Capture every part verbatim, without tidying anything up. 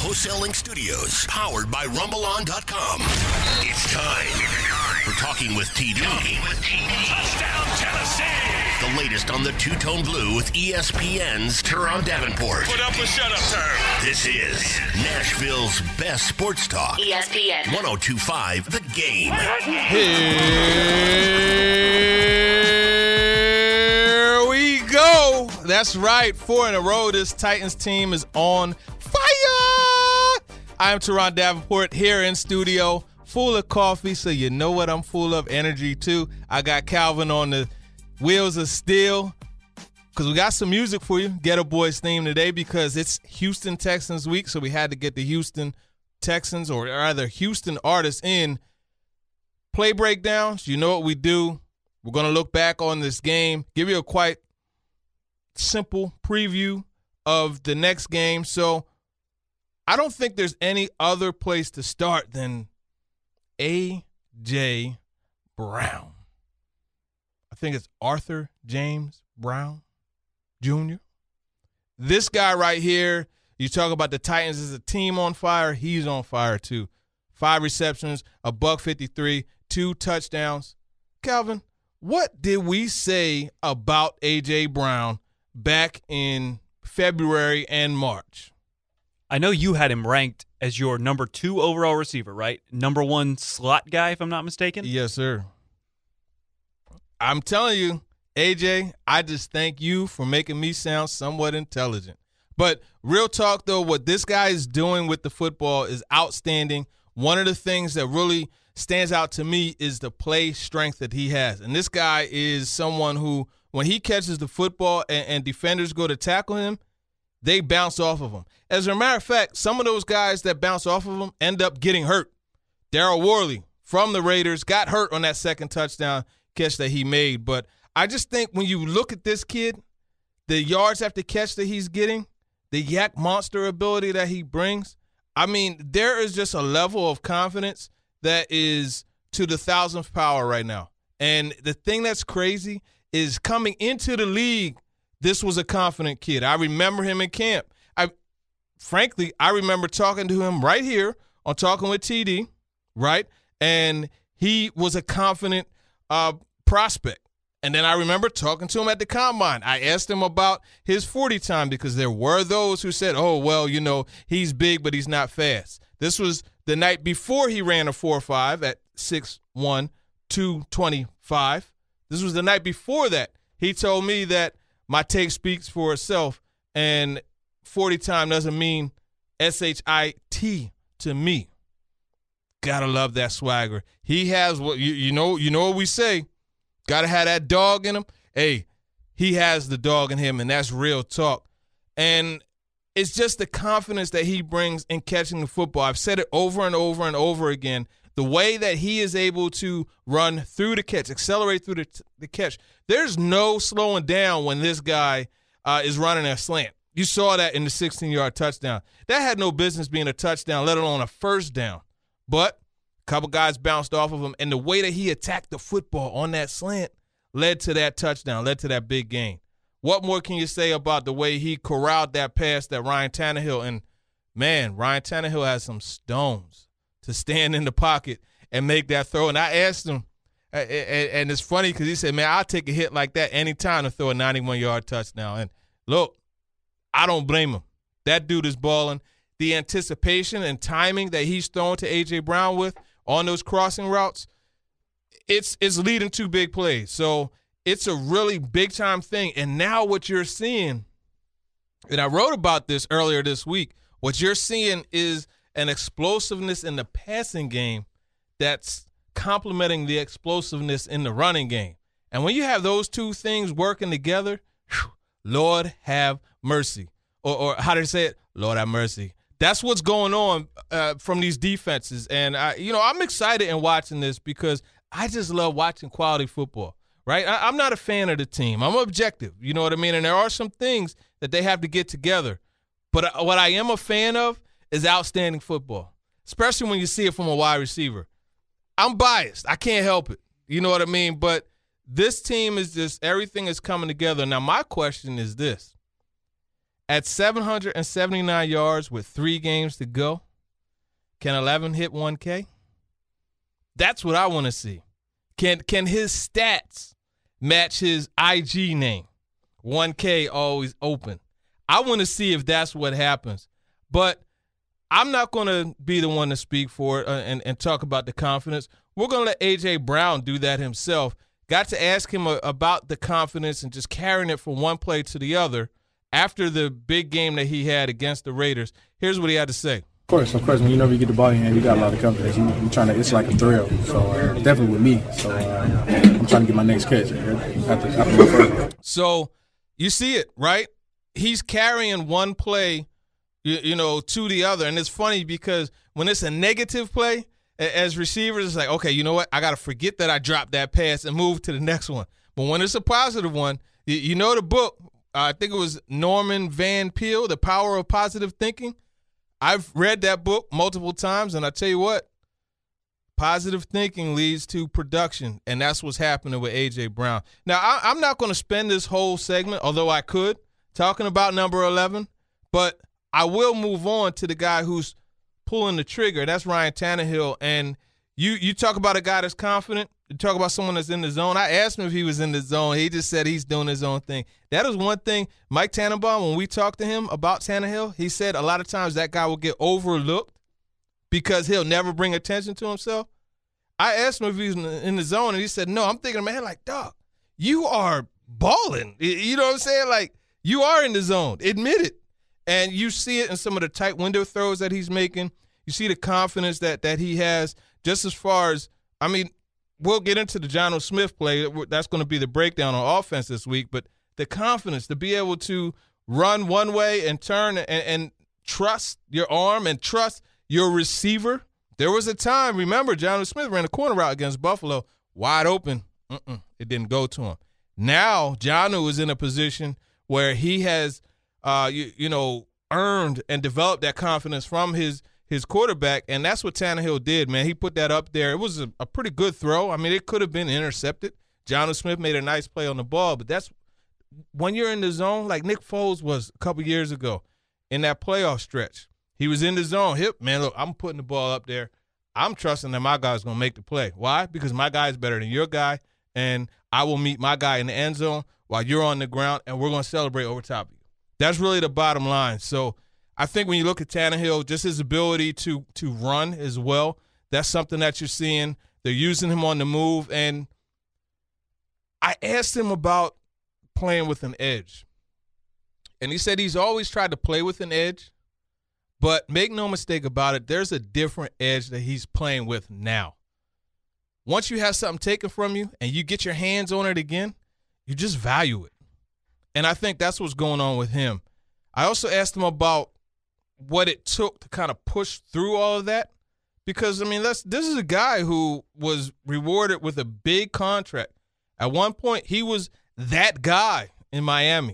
Wholesaling Studios, powered by Rumble On dot com. It's time for Talking with T D. Talking with T D. Touchdown, Tennessee! The latest on the Two-Tone Blue with E S P N's Teron Davenport. Put up a shut-up term. This is Nashville's best sports talk. E S P N. one oh two point five The Game. Here we go. That's right. Four in a row. This Titans team is on fire. I am Teron Davenport here in studio, full of coffee, so you know what I'm full of. Energy, too. I got Calvin on the wheels of steel because we got some music for you. Ghetto Boys theme today because it's Houston Texans week, so we had to get the Houston Texans, or rather Houston artists, in. Play breakdowns. You know what we do. We're going to look back on this game, give you a quite simple preview of the next game. So I don't think there's any other place to start than A J. Brown. I think it's Arthur James Brown Junior This guy right here, you talk about the Titans as a team on fire, he's on fire too. Five receptions, a buck fifty-three, two touchdowns. Calvin, what did we say about A J. Brown back in February and March? I know you had him ranked as your number two overall receiver, right? Number one slot guy, if I'm not mistaken? Yes, sir. I'm telling you, A J, I just thank you for making me sound somewhat intelligent. But real talk, though, what this guy is doing with the football is outstanding. One of the things that really stands out to me is the play strength that he has. And this guy is someone who, when he catches the football and, and defenders go to tackle him, they bounce off of him. As a matter of fact, some of those guys that bounce off of him end up getting hurt. Daryl Worley from the Raiders got hurt on that second touchdown catch that he made. But I just think when you look at this kid, the yards after catch that he's getting, the yak monster ability that he brings, I mean, there is just a level of confidence that is to the thousandth power right now. And the thing that's crazy is coming into the league, this was a confident kid. I remember him in camp. I, frankly, I remember talking to him right here on Talking with T D, right? And he was a confident uh, prospect. And then I remember talking to him at the Combine. I asked him about his forty time because there were those who said, oh, well, you know, he's big, but he's not fast. This was the night before he ran a four five at six one, two twenty-five. This was the night before that. He told me that my take speaks for itself, and forty time doesn't mean S H I T to me. Gotta love that swagger. He has what you, you know. You know what we say. Gotta have that dog in him. Hey, he has the dog in him, and that's real talk. And it's just the confidence that he brings in catching the football. I've said it over and over and over again. The way that he is able to run through the catch, accelerate through the, the catch. There's no slowing down when this guy uh, is running a slant. You saw that in the sixteen-yard touchdown. That had no business being a touchdown, let alone a first down. But a couple guys bounced off of him, and the way that he attacked the football on that slant led to that touchdown, led to that big gain. What more can you say about the way he corralled that pass that Ryan Tannehill, and, man, Ryan Tannehill has some stones to stand in the pocket and make that throw. And I asked him, and it's funny because he said, man, I'll take a hit like that anytime to throw a ninety-one-yard touchdown. And, look, I don't blame him. That dude is balling. The anticipation and timing that he's throwing to A J. Brown with on those crossing routes, it's it's leading to big plays. So it's a really big-time thing. And now what you're seeing, and I wrote about this earlier this week, what you're seeing is an explosiveness in the passing game that's complementing the explosiveness in the running game. And when you have those two things working together, whew, Lord have mercy. Or, or how do they say it? Lord have mercy. That's what's going on uh, from these defenses. And, I, you know, I'm excited in watching this because I just love watching quality football, right? I, I'm not a fan of the team. I'm objective. You know what I mean? And there are some things that they have to get together. But what I am a fan of is outstanding football, especially when you see it from a wide receiver. I'm biased. I can't help it. You know what I mean? But this team is just, everything is coming together. Now, my question is this. At seven hundred seventy-nine yards with three games to go, can eleven hit one K? That's what I want to see. Can can his stats match his I G name? one K always open. I want to see if that's what happens. But I'm not going to be the one to speak for it uh, and, and talk about the confidence. We're going to let A J. Brown do that himself. Got to ask him a, about the confidence and just carrying it from one play to the other after the big game that he had against the Raiders. Here's what he had to say. Of course, of course. When you know you get the ball in your hand, you got a lot of confidence. You, you're trying to, it's like a thrill. So uh, definitely with me. So uh, I'm trying to get my next catch. I have to, I have to go further. So you see it, right? He's carrying one play, you, you know, to the other. And it's funny because when it's a negative play, as receivers, it's like, okay, you know what? I got to forget that I dropped that pass and move to the next one. But when it's a positive one, you, you know the book, uh, I think it was Norman Van Peel, The Power of Positive Thinking. I've read that book multiple times, and I tell you what, positive thinking leads to production, and that's what's happening with A J. Brown. Now, I, I'm not going to spend this whole segment, although I could, talking about number eleven, but I will move on to the guy who's pulling the trigger. That's Ryan Tannehill, and you you talk about a guy that's confident. You talk about someone that's in the zone. I asked him if he was in the zone. He just said he's doing his own thing. That is one thing. Mike Tannenbaum, when we talked to him about Tannehill, he said a lot of times that guy will get overlooked because he'll never bring attention to himself. I asked him if he was in the zone, and he said, no, I'm thinking in my head like, dog, you are balling. You know what I'm saying? Like, you are in the zone. Admit it. And you see it in some of the tight window throws that he's making. You see the confidence that that he has just as far as, I mean, we'll get into the Jonnu Smith play. That's going to be the breakdown on offense this week. But the confidence to be able to run one way and turn and, and trust your arm and trust your receiver. There was a time, remember, Jonnu Smith ran a corner route against Buffalo, wide open. Mm-mm, it didn't go to him. Now Jonnu is in a position where he has, uh, you, you know, earned and developed that confidence from his his quarterback, and that's what Tannehill did, man. He put that up there. It was a, a pretty good throw. I mean, it could have been intercepted. Jonnu Smith made a nice play on the ball, but that's when you're in the zone, like Nick Foles was a couple years ago in that playoff stretch. He was in the zone. Hip, man, look, I'm putting the ball up there. I'm trusting that my guy's going to make the play. Why? Because my guy is better than your guy, and I will meet my guy in the end zone while you're on the ground, and we're going to celebrate over top of you. That's really the bottom line. So I think when you look at Tannehill, just his ability to to run as well, that's something that you're seeing. They're using him on the move. And I asked him about playing with an edge. And he said he's always tried to play with an edge. But make no mistake about it, there's a different edge that he's playing with now. Once you have something taken from you and you get your hands on it again, you just value it. And I think that's what's going on with him. I also asked him about what it took to kind of push through all of that. Because, I mean, let's, this is a guy who was rewarded with a big contract. At one point, he was that guy in Miami.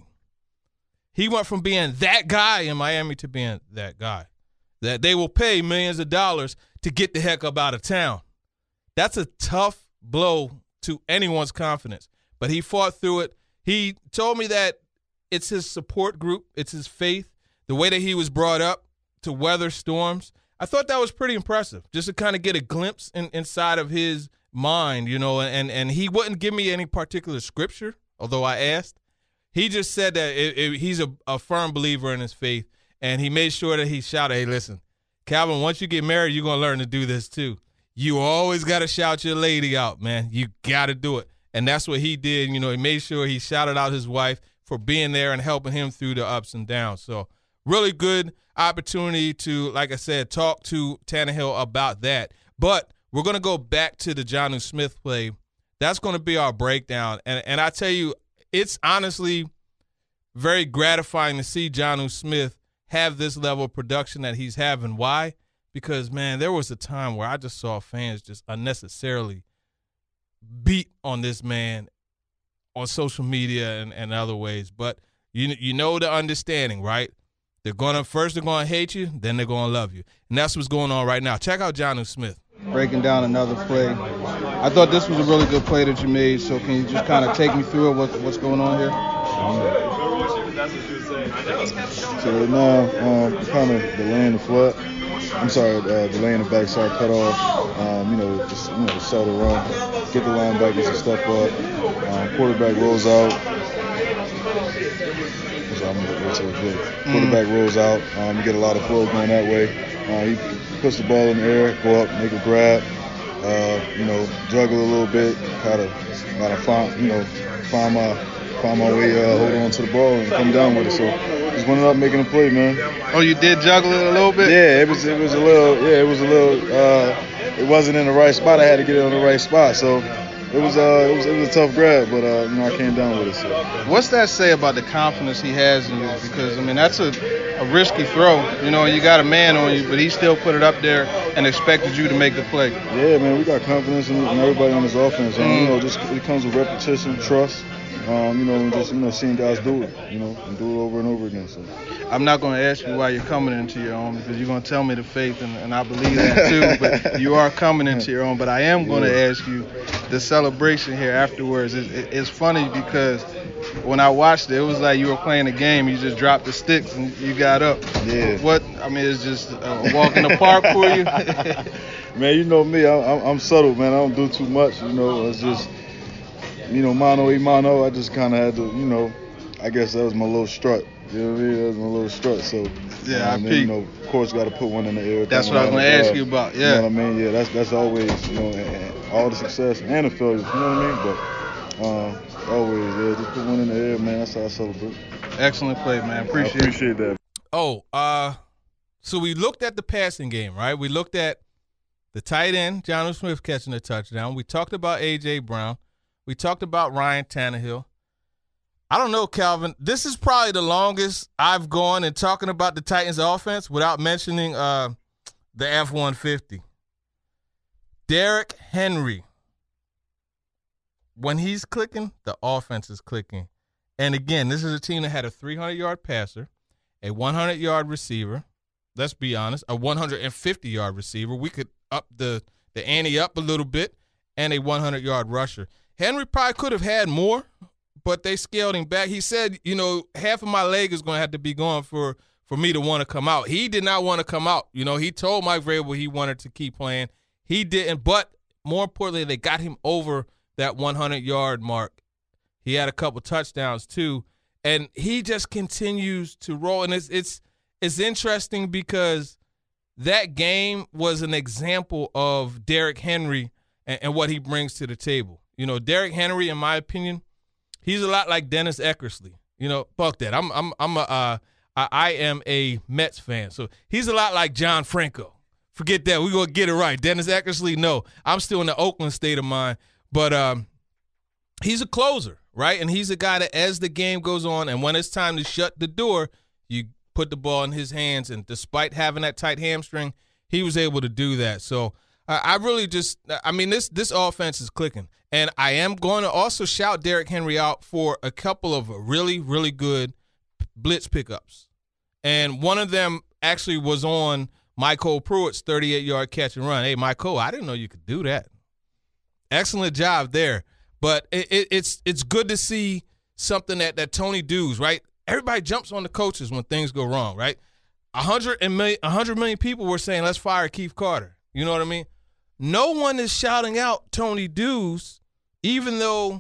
He went from being that guy in Miami to being that guy. That they will pay millions of dollars to get the heck up out of town. That's a tough blow to anyone's confidence. But he fought through it. He told me that it's his support group. It's his faith. The way that he was brought up to weather storms. I thought that was pretty impressive, just to kind of get a glimpse in, inside of his mind, you know, and, and he wouldn't give me any particular scripture, although I asked. He just said that it, it, he's a, a firm believer in his faith, and he made sure that he shouted, hey, listen, Calvin, once you get married, you're going to learn to do this too. You always got to shout your lady out, man. You got to do it. And that's what he did. You know, he made sure he shouted out his wife for being there and helping him through the ups and downs. So really good opportunity to, like I said, talk to Tannehill about that. But we're going to go back to the Jonnu Smith play. That's going to be our breakdown. And, and I tell you, it's honestly very gratifying to see Jonnu Smith have this level of production that he's having. Why? Because, man, there was a time where I just saw fans just unnecessarily beat on this man on social media and, and other ways. But you you know the understanding, right? They're gonna first they're gonna hate you, then they're gonna love you. And that's what's going on right now. Check out Jonnu Smith. Breaking down another play. I thought this was a really good play that you made, so can you just kind of take me through it, what, what's going on here? That's what you were saying. So right now, um, kind of delaying the flood. I'm sorry, uh, delaying the backside cut off. Um, you know, just you know, sell the run, get the linebackers to step up. Um, quarterback rolls out. I'm gonna go to a good. Quarterback rolls out. Um, you get a lot of flow going that way. Uh, he puts the ball in the air, go up, make a grab. Uh, you know, juggle a little bit, kind of, kind of find, you know, find my, find my way, uh, hold on to the ball and come down with it. So just went up making a play, man. Oh, you did juggle it a little bit? Yeah, it was, it was a little, yeah, it was a little. Uh, it wasn't in the right spot. I had to get it on the right spot. So it was, uh, it was, it was a tough grab, but uh, you know, I came down with it. So. What's that say about the confidence he has in you? Because I mean, that's a, a risky throw. You know, you got a man on you, but he still put it up there and expected you to make the play. Yeah, man, we got confidence in, in everybody on this offense. And, mm. you know, just it comes with repetition, trust. Um, you know, and just you know, seeing guys do it, you know, and do it over and over again. So. I'm not going to ask you why you're coming into your own because you're going to tell me the faith, and, and I believe that too. But you are coming into your own. But I am going to yeah. ask you the celebration here afterwards. It, it, it's funny because when I watched it, it was like you were playing a game. You just dropped the sticks and you got up. Yeah. What? I mean, it's just a walk in the park for you. Man, you know me. I'm, I'm subtle, man. I don't do too much. You know, it's just. You know, mano y mano, I just kind of had to, you know, I guess that was my little strut. You know what I mean? That was my little strut. So, yeah, um, I then, you know, of course, got to put one in the air. That's what I was going to ask you about, yeah. You know what I mean? Yeah, that's that's always, you know, and, and all the success and the failures, you know what I mean? But um, always, yeah, just put one in the air, man. That's how I celebrate. Excellent play, man. Appreciate, I appreciate that. Oh, uh, so we looked at the passing game, right? We looked at the tight end, Jonnu Smith catching a touchdown. We talked about A J. Brown. We talked about Ryan Tannehill. I don't know, Calvin. This is probably the longest I've gone in talking about the Titans offense without mentioning uh, the F one fifty. Derrick Henry. When he's clicking, the offense is clicking. And again, this is a team that had a three hundred yard passer, a one hundred yard receiver. Let's be honest, a one hundred fifty yard receiver. We could up the, the ante up a little bit, and a one hundred yard rusher. Henry probably could have had more, but they scaled him back. He said, you know, half of my leg is going to have to be gone for, for me to want to come out. He did not want to come out. You know, he told Mike Vrabel he wanted to keep playing. He didn't, but more importantly, they got him over that one hundred yard mark. He had a couple touchdowns too, and he just continues to roll. And it's it's it's interesting because that game was an example of Derrick Henry and, and what he brings to the table. You know, Derrick Henry, in my opinion, he's a lot like Dennis Eckersley. You know, fuck that. I'm I'm I'm a uh, I, I am a Mets fan, so he's a lot like John Franco. Forget that. We're gonna get it right. Dennis Eckersley, no, I'm still in the Oakland state of mind, but um, he's a closer, right? And he's a guy that, as the game goes on, and when it's time to shut the door, you put the ball in his hands. And despite having that tight hamstring, he was able to do that. So uh, I really just, I mean, this this offense is clicking. And I am going to also shout Derrick Henry out for a couple of really, really good blitz pickups. And one of them actually was on Michael Pruitt's thirty-eight yard catch and run. Hey, Michael, I didn't know you could do that. Excellent job there. But it, it, it's it's good to see something that, that Tony does, right? Everybody jumps on the coaches when things go wrong, right? A hundred and million, a hundred million people were saying, let's fire Keith Carter. You know what I mean? No one is shouting out Tony Dews, even though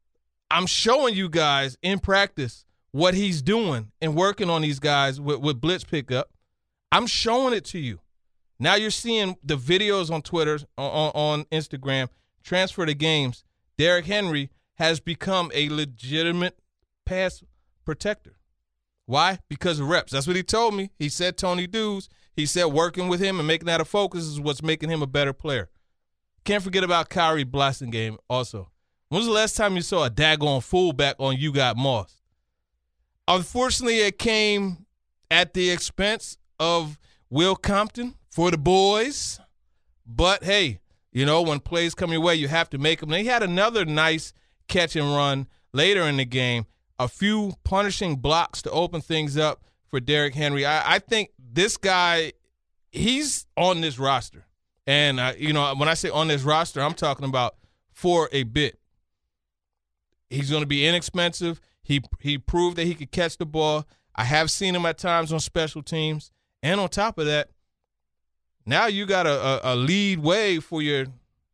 I'm showing you guys in practice what he's doing and working on these guys with, with blitz pickup. I'm showing it to you. Now you're seeing the videos on Twitter, on, on Instagram, transfer to games. Derrick Henry has become a legitimate pass protector. Why? Because of reps. That's what he told me. He said Tony Dews. He said working with him and making that a focus is what's making him a better player. Can't forget about Kyrie Blasingame also. When was the last time you saw a daggone fullback on You Got Moss? Unfortunately, it came at the expense of Will Compton for the boys. But, hey, you know, when plays come your way, you have to make them. He had another nice catch and run later in the game. A few punishing blocks to open things up for Derrick Henry. I, I think this guy, he's on this roster. And, uh, you know, when I say on this roster, I'm talking about for a bit. He's going to be inexpensive. He he proved that he could catch the ball. I have seen him at times on special teams. And on top of that, now you got a, a, a lead way for your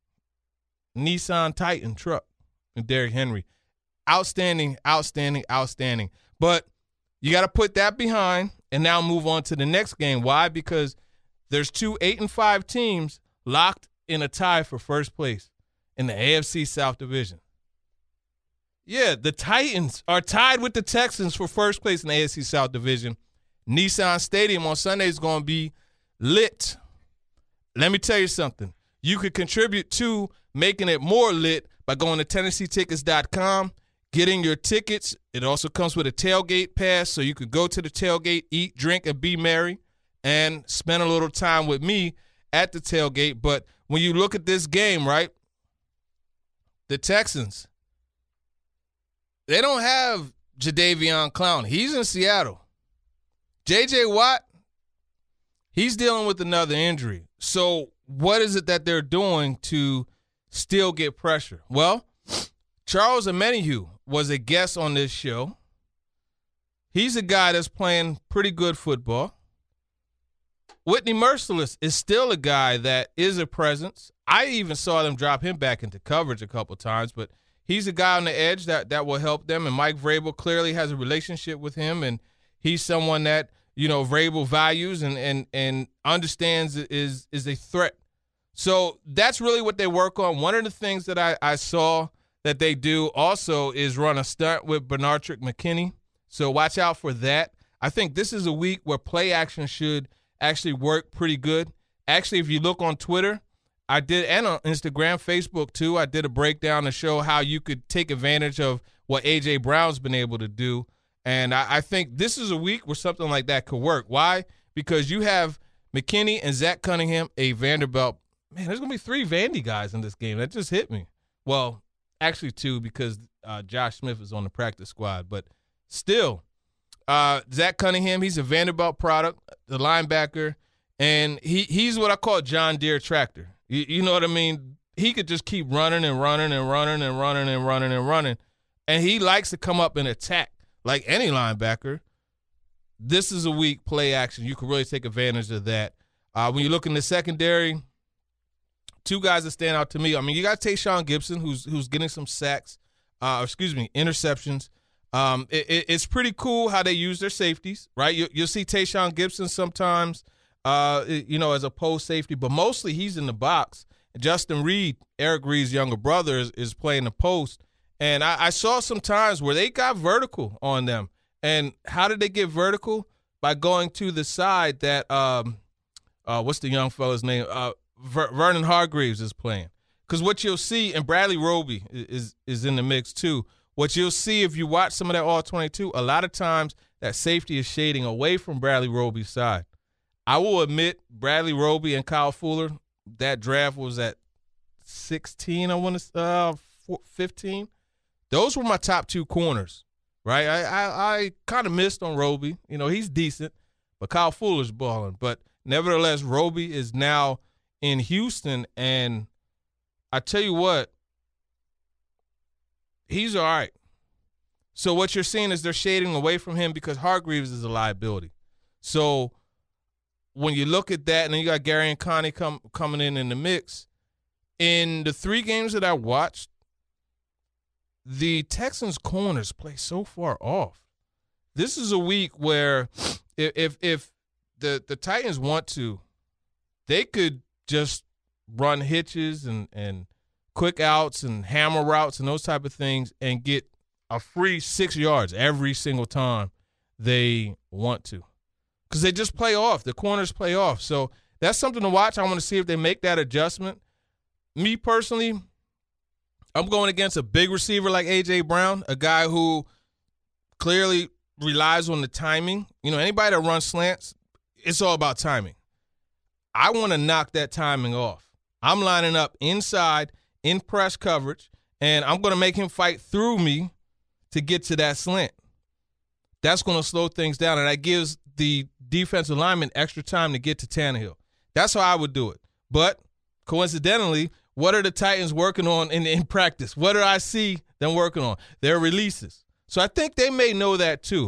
Nissan Titan truck and Derrick Henry. Outstanding, outstanding, outstanding. But you got to put that behind and now move on to the next game. Why? Because there's two eight and five teams locked in a tie for first place in the A F C South Division. Yeah, the Titans are tied with the Texans for first place in the A F C South Division. Nissan Stadium on Sunday is going to be lit. Let me tell you something. You could contribute to making it more lit by going to Tennessee Tickets dot com, getting your tickets. It also comes with a tailgate pass, so you could go to the tailgate, eat, drink, and be merry, and spend a little time with me at the tailgate. But when you look at this game, right, the Texans, they don't have Jadeveon Clowney. He's in Seattle. J J. Watt, he's dealing with another injury. So what is it that they're doing to still get pressure? Well, Charles Omenihu was a guest on this show. He's a guy that's playing pretty good football. Whitney Merciless is still a guy that is a presence. I even saw them drop him back into coverage a couple times, but he's a guy on the edge that, that will help them, and Mike Vrabel clearly has a relationship with him, and he's someone that, you know, Vrabel values and and and understands is is a threat. So that's really what they work on. One of the things that I, I saw that they do also is run a stunt with Benardrick McKinney. So watch out for that. I think this is a week where play action should actually work pretty good. Actually, if you look on Twitter, I did, and on Instagram, Facebook too, I did a breakdown to show how you could take advantage of what A J. Brown's been able to do. And I, I think this is a week where something like that could work. Why? Because you have McKinney and Zach Cunningham, a Vanderbilt. Man, there's going to be three Vandy guys in this game. That just hit me. Well, actually two, because uh, Josh Smith is on the practice squad. But still, uh, Zach Cunningham, he's a Vanderbilt product, the linebacker. And he he's what I call John Deere tractor. You, you know what I mean? He could just keep running and running and running and running and running and running. And he likes to come up and attack. Like any linebacker, this is a weak play action. You can really take advantage of that. Uh, when you look in the secondary, two guys that stand out to me. I mean, you got Tayshaun Gibson, who's who's getting some sacks, uh, excuse me, interceptions. Um, it, it, it's pretty cool how they use their safeties, right? You, you'll see Tayshaun Gibson sometimes, uh, you know, as a post safety, but mostly he's in the box. Justin Reed, Eric Reed's younger brother, is, is playing the post. And I, I saw some times where they got vertical on them. And how did they get vertical? By going to the side that, um, uh, what's the young fella's name? Uh, Ver- Vernon Hargreaves is playing. Because what you'll see, and Bradley Roby is, is in the mix too, what you'll see if you watch some of that all twenty-two, a lot of times that safety is shading away from Bradley Roby's side. I will admit, Bradley Roby and Kyle Fuller, that draft was at sixteen, I want to, uh, fifteen. Those were my top two corners, right? I I, I kind of missed on Roby. You know, he's decent, but Kyle Fuller's balling. But nevertheless, Roby is now in Houston, and I tell you what, he's all right. So what you're seeing is they're shading away from him because Hargreaves is a liability. So when you look at that, and then you got Gary and Connie come, coming in in the mix, in the three games that I watched, the Texans' corners play so far off. This is a week where if if, if the, the Titans want to, they could just run hitches and, and quick outs and hammer routes and those type of things and get a free six yards every single time they want to. Because they just play off. The corners play off. So that's something to watch. I want to see if they make that adjustment. Me personally, I'm going against a big receiver like A J. Brown, a guy who clearly relies on the timing. You know, anybody that runs slants, it's all about timing. I want to knock that timing off. I'm lining up inside, in press coverage, and I'm going to make him fight through me to get to that slant. That's going to slow things down, and that gives the defensive lineman extra time to get to Tannehill. That's how I would do it. But coincidentally, what are the Titans working on in, in practice? What do I see them working on? Their releases. So I think they may know that too.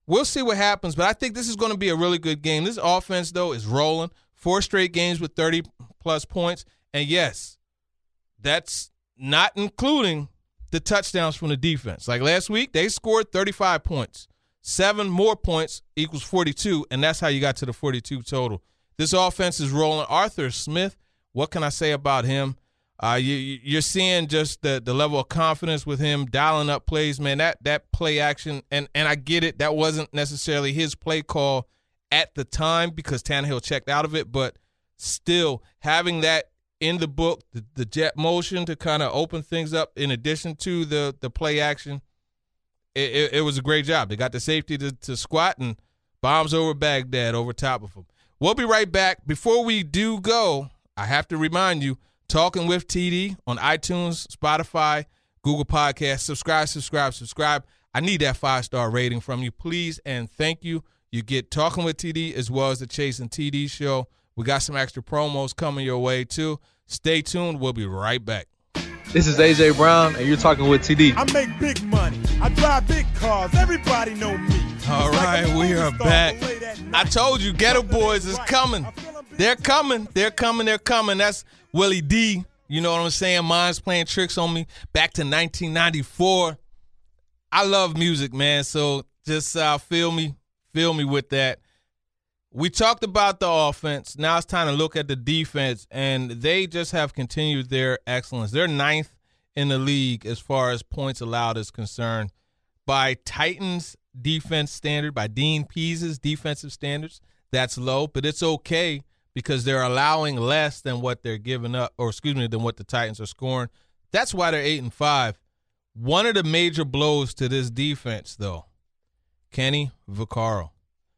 we'll see what happens, but I think this is going to be a really good game. This offense, though, is rolling. Four straight games with thirty-plus points. And, yes, that's not including the touchdowns from the defense. Like last week, they scored thirty-five points. Seven more points equals forty-two, and that's how you got to the forty-two total. This offense is rolling. Arthur Smith, what can I say about him? Uh, you, you're seeing just the, the level of confidence with him dialing up plays, man. That that play action, and, and I get it, that wasn't necessarily his play call at the time because Tannehill checked out of it, but still having that in the book, the, the jet motion to kind of open things up in addition to the, the play action, it, it, it was a great job. They got the safety to, to squat and bombs over Baghdad over top of him. We'll be right back. Before we do go, I have to remind you, Talking with T D on iTunes, Spotify, Google Podcasts. Subscribe, subscribe, subscribe. I need that five-star rating from you, please, and thank you. You get Talking with T D as well as the Chase and T D show. We got some extra promos coming your way, too. Stay tuned. We'll be right back. This is A J Brown, and you're Talking with T D. I make big money. I drive big cars. Everybody know me. All right, we are back. I told you, Ghetto Boys is coming. They're coming. They're coming. They're coming. That's Willie D. You know what I'm saying? Mine's playing tricks on me back to nineteen ninety-four. I love music, man, so just uh, feel me. Feel me with that. We talked about the offense. Now it's time to look at the defense, and they just have continued their excellence. They're ninth in the league as far as points allowed is concerned. By Titans defense standard, by Dean Pease's defensive standards, that's low, but it's okay because they're allowing less than what they're giving up, or excuse me, than what the Titans are scoring. That's why they're eight and five. One of the major blows to this defense, though, Kenny Vaccaro.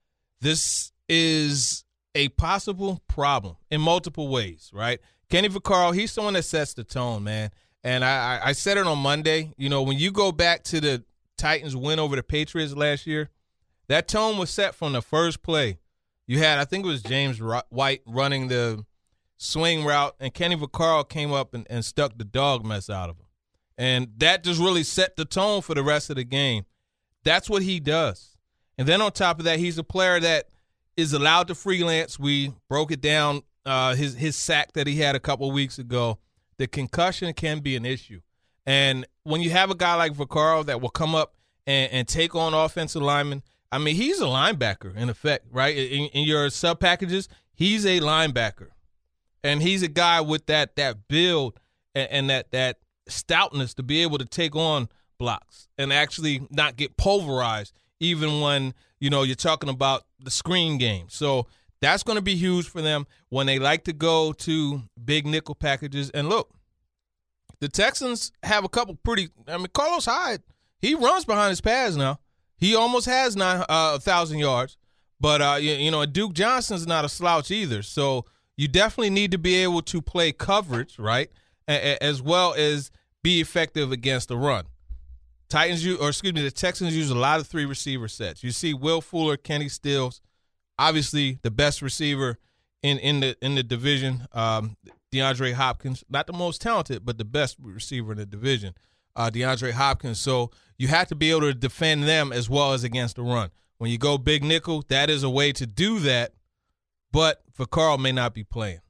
This is a possible problem in multiple ways, right? Kenny Vaccaro, he's someone that sets the tone, man. And I, I said it on Monday. You know, when you go back to the Titans win over the Patriots last year, that tone was set from the first play. You had, I think it was James White running the swing route, and Kenny Vaccaro came up and, and stuck the dog mess out of him. And that just really set the tone for the rest of the game. That's what he does. And then on top of that, he's a player that is allowed to freelance. We broke it down, uh, his his sack that he had a couple weeks ago. The concussion can be an issue. And when you have a guy like Vaccaro that will come up and, and take on offensive linemen, I mean, he's a linebacker in effect, right? In, in your sub packages, he's a linebacker. And he's a guy with that that build and, and that that stoutness to be able to take on blocks and actually not get pulverized even when, you know, you're talking about the screen game. So that's going to be huge for them when they like to go to big nickel packages. And look, the Texans have a couple pretty – I mean, Carlos Hyde, he runs behind his pads now. He almost has nine uh, one thousand yards. But, uh, you, you know, Duke Johnson's not a slouch either. So you definitely need to be able to play coverage, right, a- as well as be effective against the run. Titans, use, or excuse me, the Texans use a lot of three receiver sets. You see Will Fuller, Kenny Stills, obviously the best receiver in, in the in the division. Um, DeAndre Hopkins, not the most talented, but the best receiver in the division. Uh, DeAndre Hopkins. So you have to be able to defend them as well as against the run. When you go big nickel, that is a way to do that. But Vaccaro may not be playing.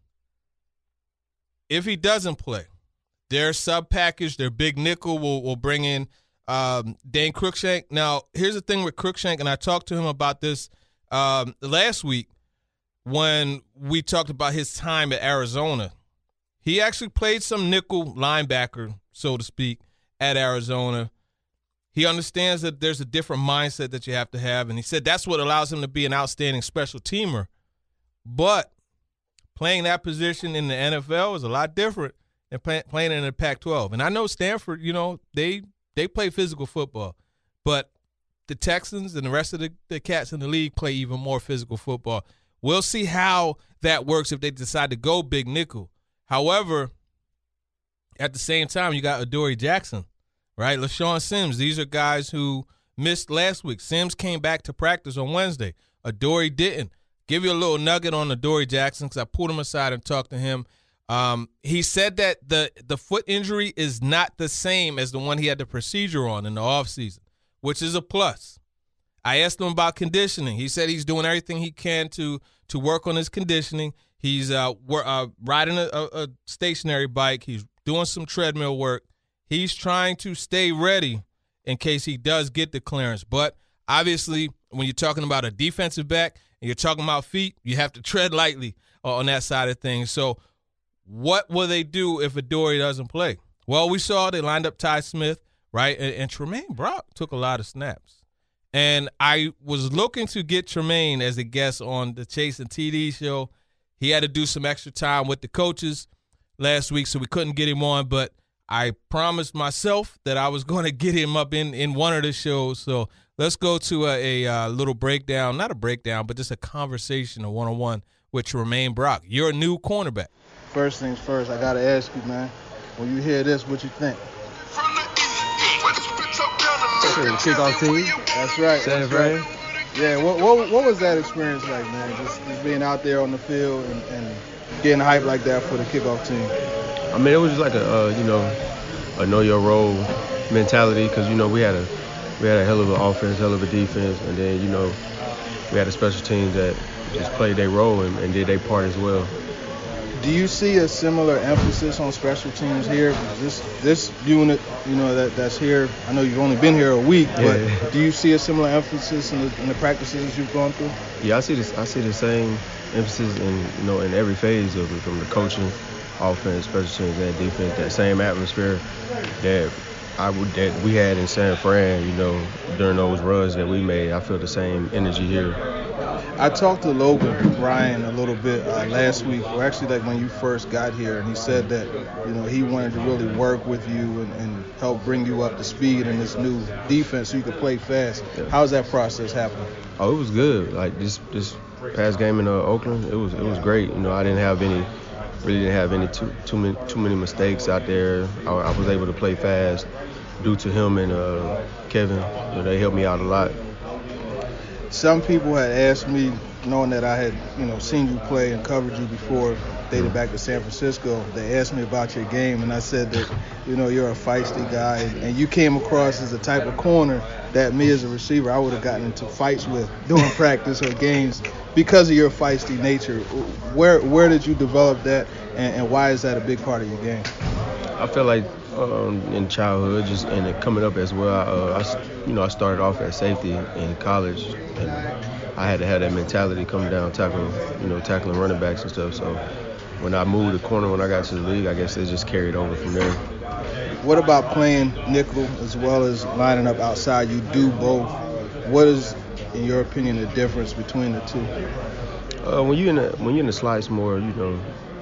If he doesn't play, their sub package, their big nickel will will bring in. Um, Dane Cruikshank. Now, here's the thing with Cruikshank, and I talked to him about this um, last week when we talked about his time at Arizona. He actually played some nickel linebacker, so to speak, at Arizona. He understands that there's a different mindset that you have to have, and he said that's what allows him to be an outstanding special teamer. But playing that position in the N F L is a lot different than play, playing in the Pac twelve. And I know Stanford, you know, they – They play physical football, but the Texans and the rest of the, the cats in the league play even more physical football. We'll see how that works if they decide to go big nickel. However, at the same time, you got Adoree Jackson, right? LaShawn Sims. These are guys who missed last week. Sims came back to practice on Wednesday. Adoree didn't. Give you a little nugget on Adoree Jackson because I pulled him aside and talked to him. Um, he said that the, the foot injury is not the same as the one he had the procedure on in the offseason, which is a plus. I asked him about conditioning. He said he's doing everything he can to to work on his conditioning. He's uh, wor- uh riding a, a stationary bike. He's doing some treadmill work. He's trying to stay ready in case he does get the clearance. But obviously, when you're talking about a defensive back and you're talking about feet, you have to tread lightly on that side of things. So what will they do if Adoree' doesn't play? Well, we saw they lined up Ty Smith, right? And, and Tremaine Brock took a lot of snaps. And I was looking to get Tremaine as a guest on the Chase and T D show. He had to do some extra time with the coaches last week, so we couldn't get him on. But I promised myself that I was going to get him up in, in one of the shows. So let's go to a, a, a little breakdown, not a breakdown, but just a conversation, a one-on-one with Tremaine Brock. You're a new cornerback. First things first, I got to ask you, man, when you hear this, what you think? The kickoff team. That's right. San That's Fran. right. Yeah, what, what what was that experience like, man? Just, just being out there on the field and, and getting hyped like that for the kickoff team. I mean, it was just like a uh, you know a know your role mentality because you know we had a we had a hell of an offense, hell of a defense, and then you know we had a special team that just played their role and, and did their part as well. Do you see a similar emphasis on special teams here? This this unit, you know, that that's here. I know you've only been here a week, but Yeah. do you see a similar emphasis in the, in the practices you've gone through? Yeah, I see this. I see the same emphasis in you know in every phase of it, from the coaching, offense, special teams, and defense. That same atmosphere that I would that we had in San Fran, you know, during those runs that we made. I feel the same energy here. I talked to Logan Ryan a little bit uh, last week, or actually like when you first got here, and he said that you know he wanted to really work with you and, and help bring you up to speed in this new defense so you could play fast. How's that process happening? Oh, it was good. Like this this past game in uh, Oakland, it was it was great. You know, I didn't have any really didn't have any too too many too many mistakes out there. I, I was able to play fast due to him and uh, Kevin. You know, they helped me out a lot. Some people had asked me, knowing that I had, you know, seen you play and covered you before, dated back to San Francisco, they asked me about your game, and I said that, you know, you're a feisty guy, and you came across as the type of corner that me as a receiver, I would have gotten into fights with during practice or games because of your feisty nature. Where where did you develop that, and, and why is that a big part of your game? I feel like um, in childhood, just and it coming up as well. Uh, I, you know, I started off at safety in college, and I had to have that mentality coming down, tackling, you know, tackling running backs and stuff. So when I moved to corner, when I got to the league, I guess it just carried over from there. What about playing nickel as well as lining up outside? You do both. What is, in your opinion, the difference between the two? Uh, when you in the when you're in the slice more, you know,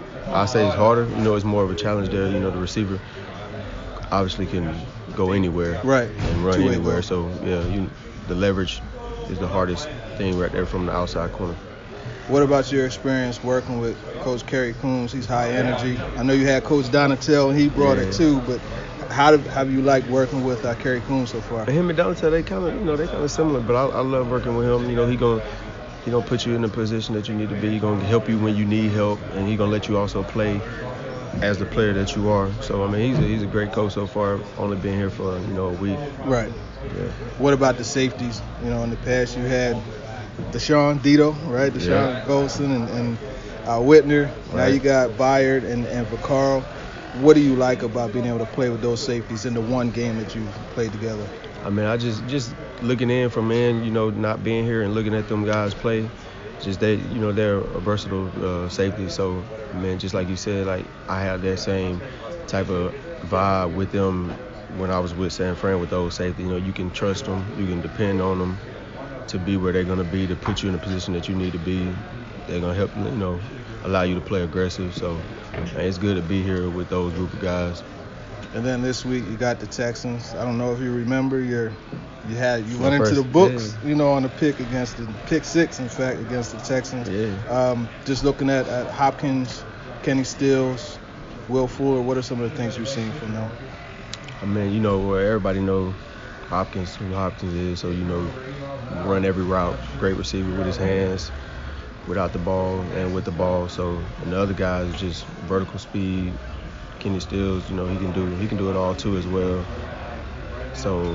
I say it's harder. You know, it's more of a challenge there. You know, the receiver obviously can go anywhere, right, and run Two-way anywhere. ball. So yeah, you, the leverage is the hardest thing right there from the outside corner. What about your experience working with Coach Kerry Coombs? He's high energy. I know you had Coach Donatel, and he brought Yeah. it too. But how do, have you liked working with uh, Kerry Coombs so far? Him and Donatel, they kind of, you know, they kind of similar. But I, I love working with him. You know, he gonna he gonna put you in the position that you need to be. He gonna help you when you need help, and he gonna let you also play as the player that you are. So I mean, he's a, he's a great coach so far. Only been here for you know a week. Right. Yeah. What about the safeties? You know, in the past you had Deshaun Dito, right? Deshaun Yeah. Golson and, and uh, Whitner. Now Right. you got Byard and, and Vaccaro. What do you like about being able to play with those safeties in the one game that you played together? I mean, I just just looking in from in, you know, not being here and looking at them guys play. Just they, you know, they're a versatile uh, safety. So, man, just like you said, like I had that same type of vibe with them when I was with San Fran with those safety. You know, you can trust them, you can depend on them to be where they're gonna be, to put you in the position that you need to be. They're gonna help, you know, allow you to play aggressive. So, man, it's good to be here with those group of guys. And then this week you got the Texans. I don't know if you remember your, you had you My went into first- the books, yeah. you know, on the pick against the pick six, in fact, against the Texans. Yeah. Um, just looking at, at Hopkins, Kenny Stills, Will Fuller. What are some of the things you've seen from them? I mean, you know, where everybody know Hopkins, who Hopkins is, so, you know, run every route. Great receiver with his hands, without the ball and with the ball. So, and the other guys just vertical speed. Kenny Stills, you know, he can do he can do it all too as well. So,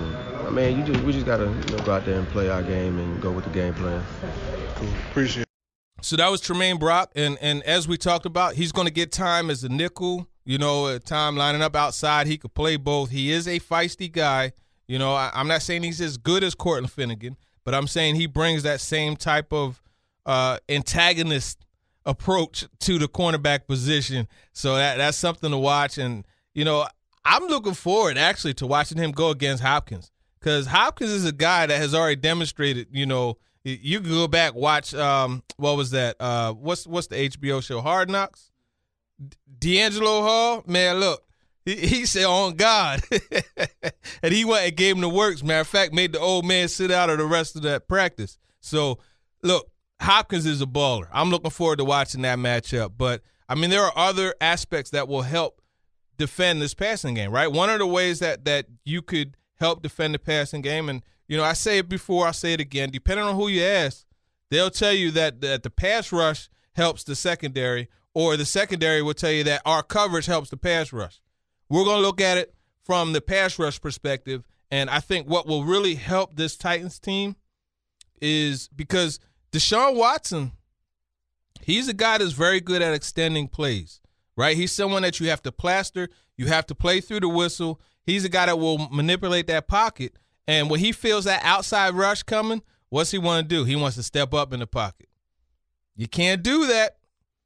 I mean, you just we just gotta you know, go out there and play our game and go with the game plan. Cool. Appreciate it. So that was Tremaine Brock, and and as we talked about, he's going to get time as a nickel. You know, time lining up outside. He could play both. He is a feisty guy. You know, I, I'm not saying he's as good as Cortland Finnegan, but I'm saying he brings that same type of uh, antagonist approach to the cornerback position. So that that's something to watch. And, you know, I'm looking forward, actually, to watching him go against Hopkins, because Hopkins is a guy that has already demonstrated, you know, you can go back, watch, um, what was that? Uh, what's what's the H B O show? Hard Knocks? D'Angelo Hall? Man, look, he, he said, on God. And he went and gave him the works. Matter of fact, made the old man sit out of the rest of that practice. So, look, Hopkins is a baller. I'm looking forward to watching that matchup. But, I mean, there are other aspects that will help defend this passing game, right? One of the ways that, that you could help defend the passing game, and, you know, I say it before, I say it again, depending on who you ask, they'll tell you that, that the pass rush helps the secondary, or the secondary will tell you that our coverage helps the pass rush. We're going to look at it from the pass rush perspective, and I think what will really help this Titans team is because Deshaun Watson, he's a guy that's very good at extending plays, right? He's someone that you have to plaster, you have to play through the whistle. He's a guy that will manipulate that pocket, and when he feels that outside rush coming, what's he want to do? He wants to step up in the pocket. You can't do that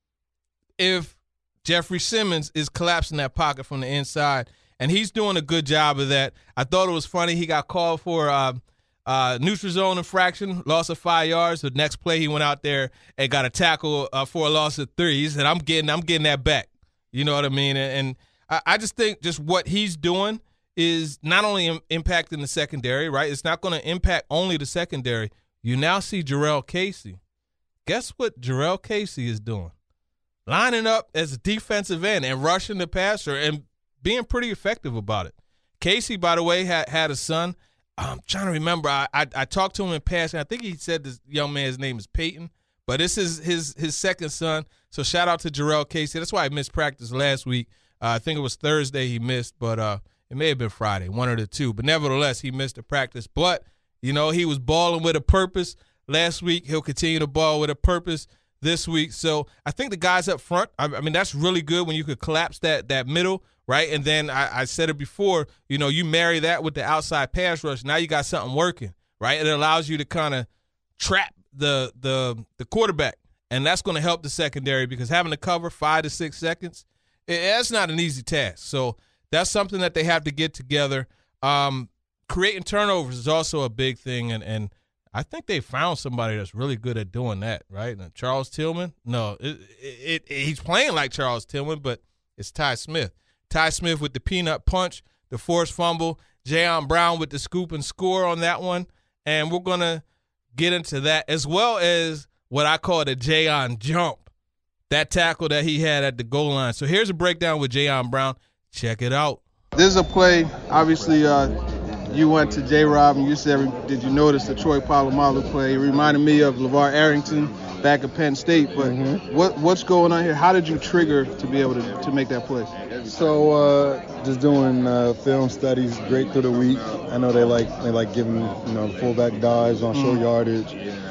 if Jeffrey Simmons is collapsing that pocket from the inside, and he's doing a good job of that. I thought it was funny. He got called for uh, uh, neutral zone infraction, loss of five yards. The next play, he went out there and got a tackle uh, for a loss of three. He said, I'm getting, I'm getting that back. You know what I mean? And, and I, I just think just what he's doing is not only im- impacting the secondary, right? It's not going to impact only the secondary. You now see Jarrell Casey. Guess what Jarrell Casey is doing? Lining up as a defensive end and rushing the passer and being pretty effective about it. Casey, by the way, had, had a son. I'm trying to remember. I, I I talked to him in passing. I think he said this young man's name is Peyton, but this is his his second son. So shout out to Jarrell Casey. That's why I missed practice last week. Uh, I think it was Thursday he missed, but uh, it may have been Friday, one of the two. But nevertheless, he missed the practice. But, you know, he was balling with a purpose last week. He'll continue to ball with a purpose this week. So I think the guys up front, I, I mean, that's really good when you could collapse that that middle, right? And then I, I said it before, you know, you marry that with the outside pass rush. Now you got something working, right? It allows you to kind of trap the the the quarterback, and that's going to help the secondary because having to cover five to six seconds, it, that's not an easy task. So that's something that they have to get together. Um, creating turnovers is also a big thing, and and I think they found somebody that's really good at doing that, right? And Charles Tillman? No, it, it, it, he's playing like Charles Tillman, but it's Ty Smith. Ty Smith with the peanut punch, the forced fumble, Jayon Brown with the scoop and score on that one, and we're going to get into that as well as what I call the Jayon jump, that tackle that he had at the goal line. So here's a breakdown with Jayon Brown. Check it out. This is a play, obviously, uh, you went to J-Rob and you said, did you notice the Troy Polamalu play? It reminded me of LeVar Arrington back at Penn State. But mm-hmm. what what's going on here? How did you trigger to be able to, to make that play? So uh, just doing uh, film studies great through the week. I know they like they like giving you know fullback dives on short mm-hmm. yardage.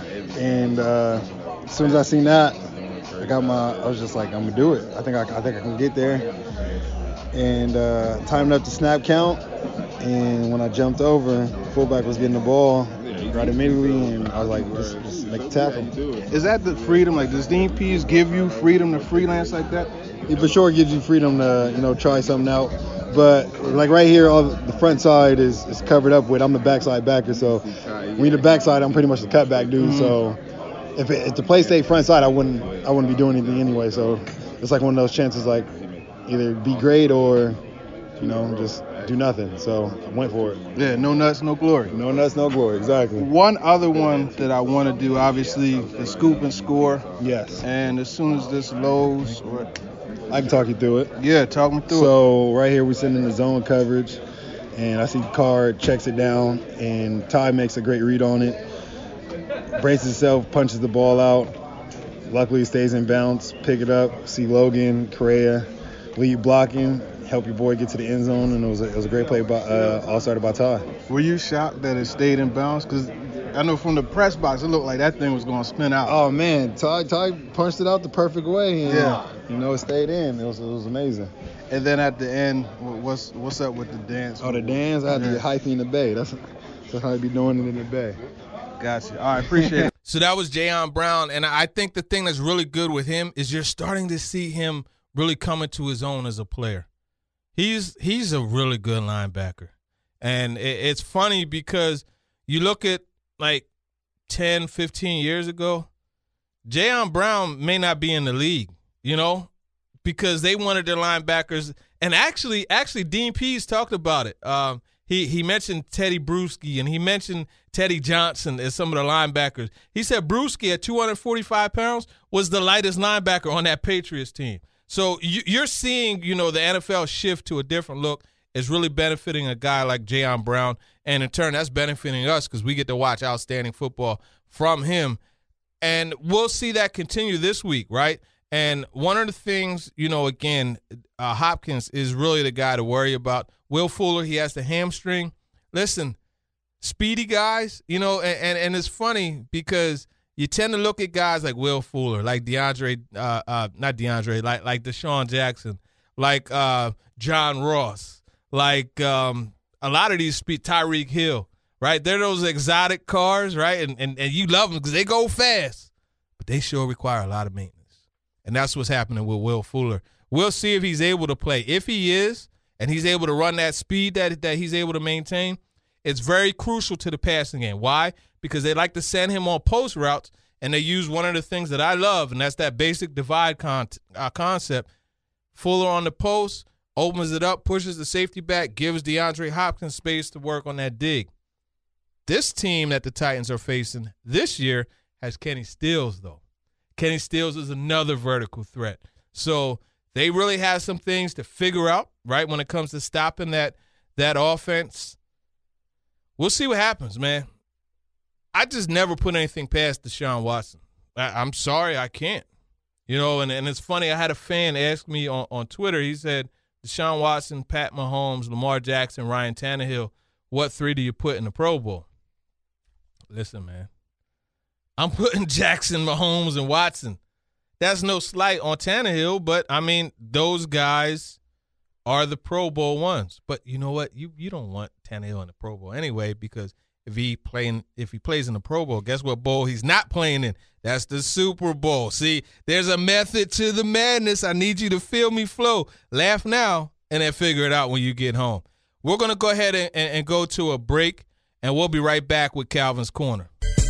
And uh, as soon as I seen that, I got my I was just like, I'm gonna do it. I think I, I think I can get there. And uh, timed up the snap count. And when I jumped over, fullback was getting the ball right immediately, and I was like, just, just make a tackle. Is that the freedom? Like, does Dean Pease give you freedom to freelance like that? It for sure gives you freedom to, you know, try something out. But, like, right here, all the front side is, is covered up with. I'm the backside backer, so when you're the backside, I'm pretty much the cutback dude. Mm-hmm. So if, it, if the play stayed front side, I wouldn't I wouldn't be doing anything anyway. So it's like one of those chances, like, either be great or, you know, just do nothing. So I went for it. Yeah, no nuts, no glory. No nuts, no glory, exactly. One other one that I want to do, obviously, the scoop and score. Yes. And as soon as this loads, or I can talk you through it. Yeah, talk me through so, it. So right here we're sitting in the zone coverage, and I see Card checks it down, and Ty makes a great read on it, braces himself, punches the ball out. Luckily, it stays in bounds. Pick it up, see Logan, Correa, lead blocking, help your boy get to the end zone, and it was a, it was a great play, by, uh, all started by Ty. Were you shocked that it stayed in bounds? Because I know from the press box, it looked like that thing was going to spin out. Oh, man, Ty, Ty punched it out the perfect way, and, yeah. you know, it stayed in. It was, it was amazing. And then at the end, what's what's up with the dance? Oh, the dance? I had to get hyphy in the bay. That's, that's how I be doing it in the bay. Gotcha. All right, appreciate it. So that was Jayon Brown, and I think the thing that's really good with him is you're starting to see him really coming to his own as a player. He's he's a really good linebacker. And it, it's funny because you look at like ten, fifteen years ago, Jayon Brown may not be in the league, you know, because they wanted their linebackers. And actually, actually, Dean Pease talked about it. Um, he he mentioned Teddy Bruschi, and he mentioned Teddy Johnson as some of the linebackers. He said Bruschi at two hundred forty-five pounds was the lightest linebacker on that Patriots team. So you, you're seeing, you know, the N F L shift to a different look is really benefiting a guy like Jayon Brown, and in turn, that's benefiting us because we get to watch outstanding football from him. And we'll see that continue this week, right? And one of the things, you know, again, uh, Hopkins is really the guy to worry about. Will Fuller, he has the hamstring. Listen, speedy guys, you know, and, and, and it's funny because you tend to look at guys like Will Fuller, like DeAndre, uh, uh, not DeAndre, like like Deshaun Jackson, like uh, John Ross, like um, a lot of these speed, Tyreek Hill, right? They're those exotic cars, right? And and, and you love them because they go fast, but they sure require a lot of maintenance. And that's what's happening with Will Fuller. We'll see if he's able to play. If he is, and he's able to run that speed that that he's able to maintain, it's very crucial to the passing game. Why? Because they like to send him on post routes, and they use one of the things that I love, and that's that basic divide con- uh, concept. Fuller on the post, opens it up, pushes the safety back, gives DeAndre Hopkins space to work on that dig. This team that the Titans are facing this year has Kenny Stills, though. Kenny Stills is another vertical threat. So they really have some things to figure out, right, when it comes to stopping that that offense. We'll see what happens, man. I just never put anything past Deshaun Watson. I, I'm sorry, I can't. You know, and, and it's funny, I had a fan ask me on, on Twitter, he said, Deshaun Watson, Pat Mahomes, Lamar Jackson, Ryan Tannehill, what three do you put in the Pro Bowl? Listen, man. I'm putting Jackson, Mahomes, and Watson. That's no slight on Tannehill, but, I mean, those guys are the Pro Bowl ones. But you know what? You you don't want Tannehill in the Pro Bowl anyway because if he playing if he plays in the Pro Bowl, guess what bowl he's not playing in? That's the Super Bowl. See, there's a method to the madness. I need you to feel me flow. Laugh now and then figure it out when you get home. We're going to go ahead and, and, and go to a break, and we'll be right back with Calvin's Corner.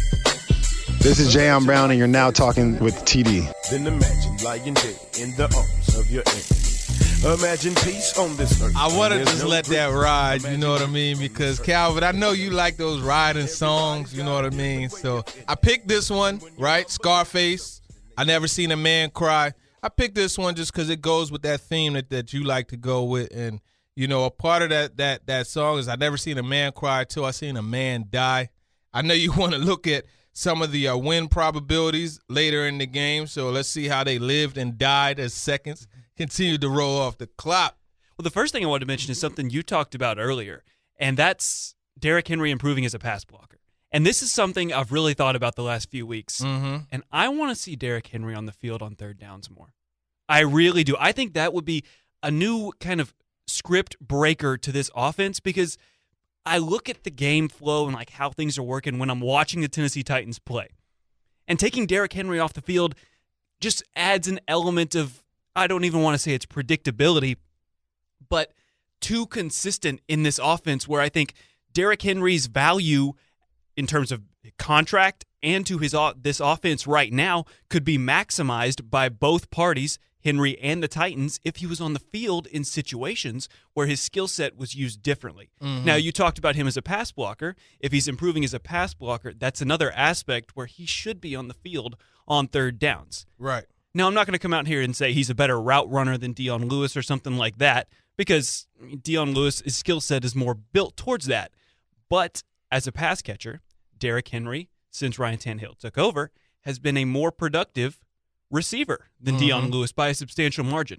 This is Jayon Brown, and you're now talking with T D. Then imagine lying dead in the arms of your enemy. Imagine peace on this earth. I want to just no let that ride, you know what I mean? Because, Calvin, I know you like those riding songs, you know what I mean? So I picked this one, right? Scarface, I Never Seen a Man Cry. I picked this one just because it goes with that theme that, that you like to go with. And, you know, a part of that that that song is I never seen a man cry till I seen a man die. I know you want to look at some of the uh, win probabilities later in the game. So let's see how they lived and died as seconds continued to roll off the clock. Well, the first thing I wanted to mention is something you talked about earlier, and that's Derrick Henry improving as a pass blocker. And this is something I've really thought about the last few weeks. Mm-hmm. And I want to see Derrick Henry on the field on third downs more. I really do. I think that would be a new kind of script breaker to this offense because I look at the game flow and like how things are working when I'm watching the Tennessee Titans play. And taking Derrick Henry off the field just adds an element of, I don't even want to say it's predictability, but too consistent in this offense where I think Derrick Henry's value in terms of contract and to his this offense right now could be maximized by both parties, Henry and the Titans, if he was on the field in situations where his skill set was used differently. Mm-hmm. Now, you talked about him as a pass blocker. If he's improving as a pass blocker, that's another aspect where he should be on the field on third downs. Right. Now, I'm not going to come out here and say he's a better route runner than Dion Lewis or something like that because Dion Lewis' skill set is more built towards that. But as a pass catcher, Derrick Henry, since Ryan Tannehill took over, has been a more productive receiver than mm-hmm. Dion Lewis by a substantial margin.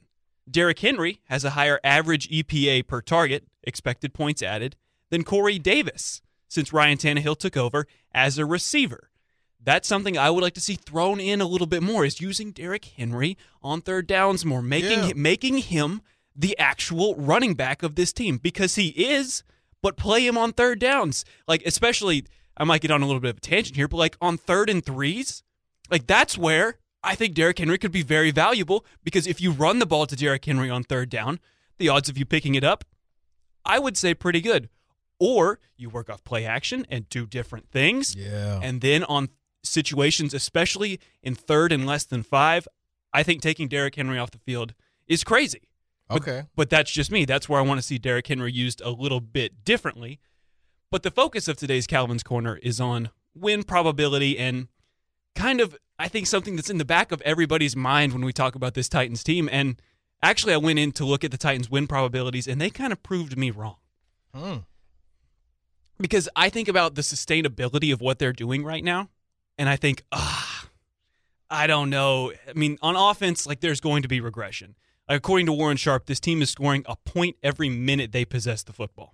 Derrick Henry has a higher average E P A per target, expected points added, than Corey Davis since Ryan Tannehill took over as a receiver. That's something I would like to see thrown in a little bit more, is using Derrick Henry on third downs more, making Yeah. making him the actual running back of this team, because he is, but play him on third downs. Like, especially, I might get on a little bit of a tangent here, but like on third and threes, like that's where I think Derrick Henry could be very valuable, because if you run the ball to Derrick Henry on third down, the odds of you picking it up, I would say pretty good. Or you work off play action and do different things. Yeah. And then on situations, especially in third and less than five, I think taking Derrick Henry off the field is crazy. But, Okay. But that's just me. That's where I want to see Derrick Henry used a little bit differently. But the focus of today's Calvin's Corner is on win probability and kind of, I think, something that's in the back of everybody's mind when we talk about this Titans team. And actually, I went in to look at the Titans' win probabilities, and they kind of proved me wrong. Hmm. Because I think about the sustainability of what they're doing right now, and I think, ah, I don't know. I mean, on offense, like, there's going to be regression. Like, according to Warren Sharp, this team is scoring a point every minute they possess the football.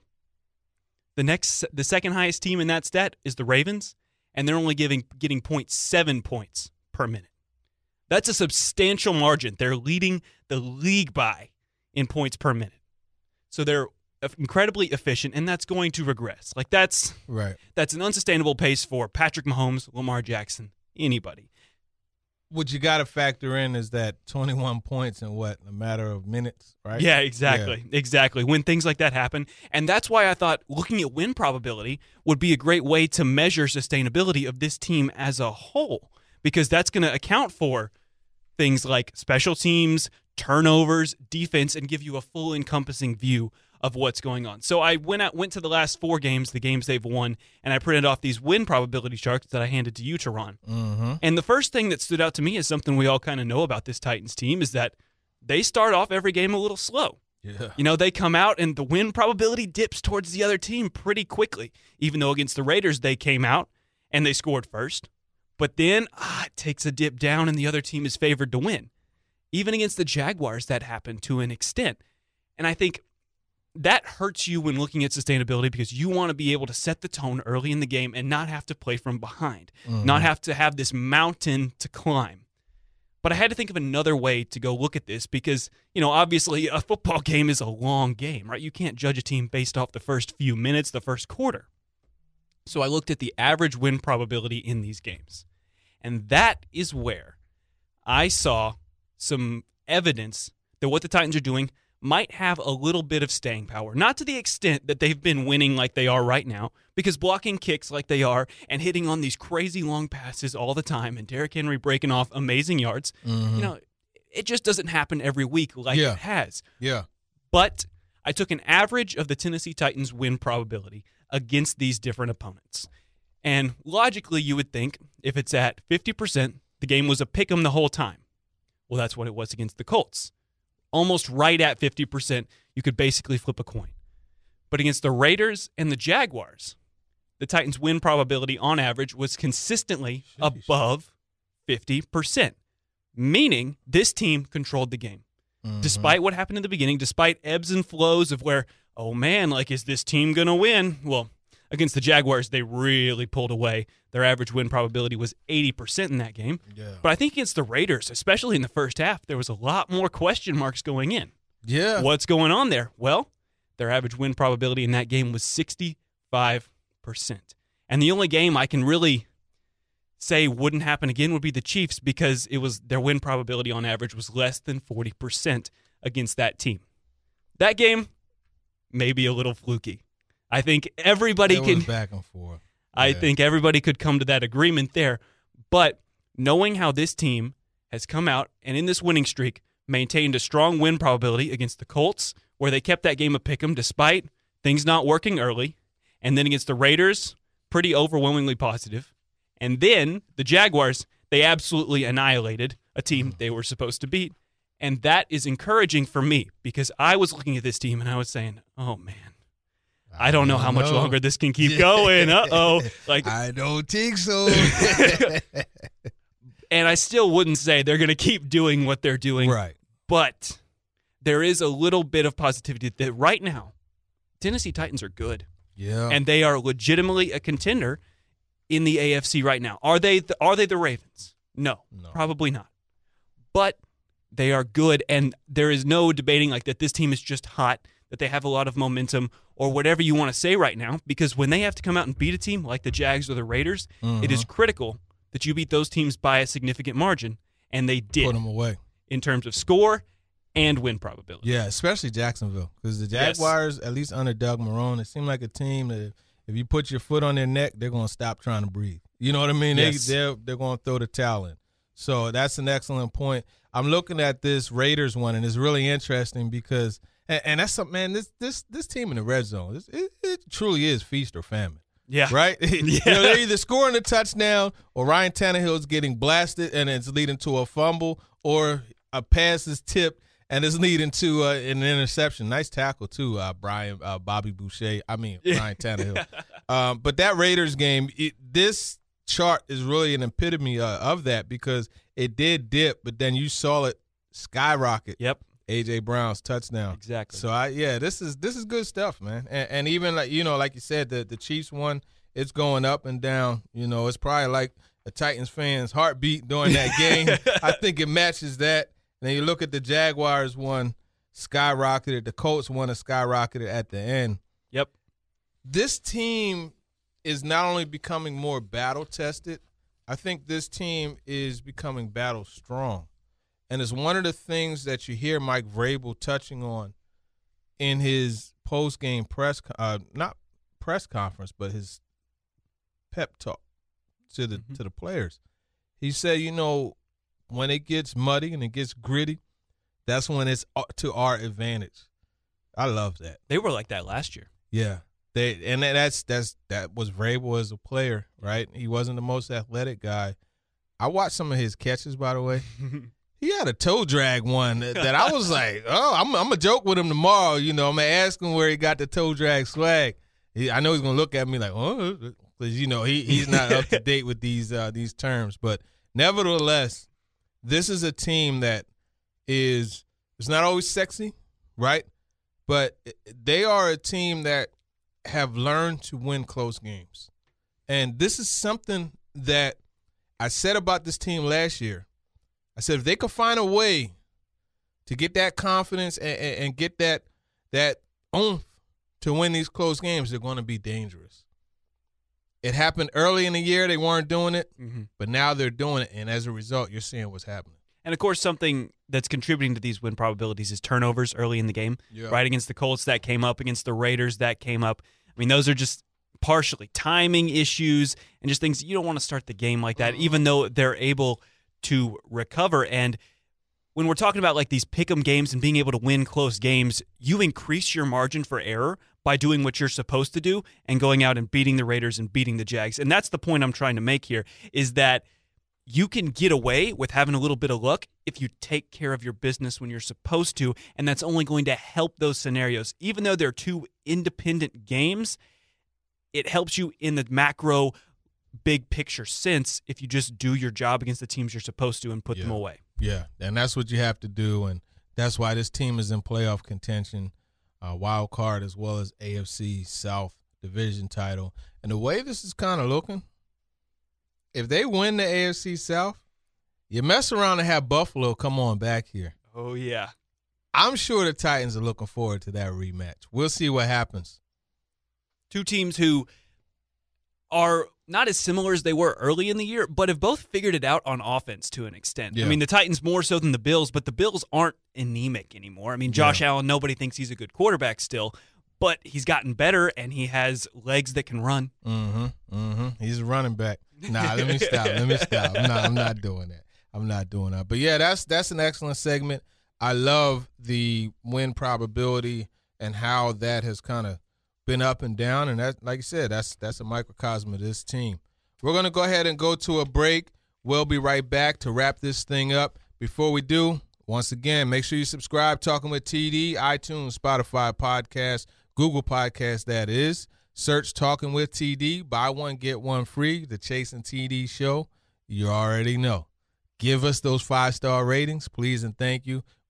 The next, the second highest team in that stat is the Ravens, and they're only giving getting zero point seven points per minute. That's a substantial margin. They're leading the league by in points per minute. So they're incredibly efficient, and that's going to regress. Like, that's Right. that's an unsustainable pace for Patrick Mahomes, Lamar Jackson, anybody. What you got to factor in is that twenty-one points in what, a matter of minutes, right? Yeah, exactly. Yeah. Exactly. When things like that happen. And that's why I thought looking at win probability would be a great way to measure sustainability of this team as a whole, because that's going to account for things like special teams, turnovers, defense, and give you a full encompassing view of what's going on. So I went out, went to the last four games, the games they've won, and I printed off these win probability charts that I handed to you, Teron. Mm-hmm. And the first thing that stood out to me is something we all kind of know about this Titans team, is that they start off every game a little slow. Yeah. You know, they come out and the win probability dips towards the other team pretty quickly, even though against the Raiders they came out and they scored first. But then ah, it takes a dip down and the other team is favored to win. Even against the Jaguars, that happened to an extent. And I think that hurts you when looking at sustainability, because you want to be able to set the tone early in the game and not have to play from behind, mm-hmm. not have to have this mountain to climb. But I had to think of another way to go look at this, because, you know, obviously a football game is a long game, right? You can't judge a team based off the first few minutes, the first quarter. So I looked at the average win probability in these games. And that is where I saw some evidence that what the Titans are doing might have a little bit of staying power. Not to the extent that they've been winning like they are right now, because blocking kicks like they are and hitting on these crazy long passes all the time and Derrick Henry breaking off amazing yards, mm-hmm. you know, it just doesn't happen every week like yeah. it has. Yeah. But I took an average of the Tennessee Titans win probability against these different opponents. And logically, you would think if it's at fifty percent, the game was a pick 'em the whole time. Well, that's what it was against the Colts. Almost right at fifty percent, you could basically flip a coin. But against the Raiders and the Jaguars, the Titans' win probability on average was consistently Jeez. above fifty percent, meaning this team controlled the game. Mm-hmm. Despite what happened in the beginning, despite ebbs and flows of where, oh man, like, is this team going to win? Well, against the Jaguars, they really pulled away. Their average win probability was eighty percent in that game. Yeah. But I think against the Raiders, especially in the first half, there was a lot more question marks going in. Yeah. What's going on there? Well, their average win probability in that game was sixty-five percent. And the only game I can really say wouldn't happen again would be the Chiefs, because it was their win probability on average was less than forty percent against that team. That game may be a little fluky. I think everybody it can was back and forth. I yeah. think everybody could come to that agreement there. But knowing how this team has come out and in this winning streak maintained a strong win probability against the Colts, where they kept that game a pick'em despite things not working early, and then against the Raiders, pretty overwhelmingly positive, and then the Jaguars, they absolutely annihilated a team they were supposed to beat. And that is encouraging for me, because I was looking at this team and I was saying, oh man, I don't know how much know. longer this can keep going. Uh-oh. Like, I don't think so. And I still wouldn't say they're going to keep doing what they're doing. Right. But there is a little bit of positivity that right now, Tennessee Titans are good. Yeah. And they are legitimately a contender in the A F C right now. Are they the, are they the Ravens? No, No. probably not. But they are good, and there is no debating like that this team is just hot, that they have a lot of momentum, or whatever you want to say right now, because when they have to come out and beat a team like the Jags or the Raiders, Mhm. it is critical that you beat those teams by a significant margin, and they did. Put them away. In terms of score and win probability. Yeah, especially Jacksonville, because the Yes. Jaguars, at least under Doug Marrone, it seemed like a team that if you put your foot on their neck, they're going to stop trying to breathe. You know what I mean? Yes. They, they're they're going to throw the towel in. So that's an excellent point. I'm looking at this Raiders one, and it's really interesting because, and, and that's something, man, this this this team in the red zone, this, it, it truly is feast or famine. Yeah. Right? Yeah. You know, they're either scoring a touchdown or Ryan Tannehill's getting blasted and it's leading to a fumble, or a pass is tipped and it's leading to uh, an interception. Nice tackle, too, uh, Brian, uh, Bobby Boucher. I mean, Ryan Tannehill. um, but that Raiders game, it, this chart is really an epitome uh, of that, because it did dip, but then you saw it skyrocket. Yep. A J Brown's touchdown. Exactly. So I yeah, this is this is good stuff, man. And, and even like you know, like you said, the the Chiefs one, it's going up and down. You know, it's probably like a Titans fan's heartbeat during that game. I think it matches that. And then you look at the Jaguars one, skyrocketed. The Colts one, a skyrocketed at the end. Yep. This team is not only becoming more battle tested, I think this team is becoming battle strong. And it's one of the things that you hear Mike Vrabel touching on in his post-game press, uh, not press conference, but his pep talk to the mm-hmm. to the players. He said, you know, when it gets muddy and it gets gritty, that's when it's to our advantage. I love that. They were like that last year. Yeah. They and that's that's that was Vrabel as a player, right? He wasn't the most athletic guy. I watched some of his catches, by the way. He had a toe drag one that, that I was like, oh, I'm, I'm gonna joke with him tomorrow. You know, I'm gonna ask him where he got the toe drag swag. He, I know he's gonna look at me like, oh, because you know he he's not up to date with these uh, these terms. But nevertheless, this is a team that is it's not always sexy, right? But they are a team that have learned to win close games, and this is something that I said about this team last year. I said if they could find a way to get that confidence and, and, and get that that oomph to win these close games, they're going to be dangerous. It happened early in the year. They weren't doing it, mm-hmm. but now they're doing it, and as a result, you're seeing what's happening. And, of course, something that's contributing to these win probabilities is turnovers early in the game. Yeah. Right against the Colts, that came up. Against the Raiders, that came up. I mean, those are just partially timing issues and just things you don't want to start the game like that, even though they're able to recover. And when we're talking about like these pick'em games and being able to win close games, you increase your margin for error by doing what you're supposed to do and going out and beating the Raiders and beating the Jags. And that's the point I'm trying to make here, is that you can get away with having a little bit of luck if you take care of your business when you're supposed to, and that's only going to help those scenarios. Even though they're two independent games, it helps you in the macro big picture sense if you just do your job against the teams you're supposed to and put yeah. them away. Yeah, and that's what you have to do, and that's why this team is in playoff contention, uh, wild card, as well as A F C South division title. And the way this is kind of looking, if they win the A F C South, you mess around and have Buffalo come on back here. Oh, yeah. I'm sure the Titans are looking forward to that rematch. We'll see what happens. Two teams who are not as similar as they were early in the year, but have both figured it out on offense to an extent. Yeah. I mean, the Titans more so than the Bills, but the Bills aren't anemic anymore. I mean, Josh Yeah. Allen, nobody thinks he's a good quarterback still, but he's gotten better, and he has legs that can run. Mm-hmm, mm-hmm. He's a running back. Nah, let me stop. Let me stop. I'm not, I'm not doing that. I'm not doing that. But, yeah, that's that's an excellent segment. I love the win probability and how that has kind of been up and down, and that, like you said, that's that's a microcosm of this team. We're going to go ahead and go to a break. We'll be right back to wrap this thing up. Before we do, once again, make sure you subscribe, Talking with T D, iTunes, Spotify podcast, Google Podcast, that is. Search Talking with T D, buy one, get one free, the Chasing T D show. You already know. Give us those five-star ratings, please and thank you.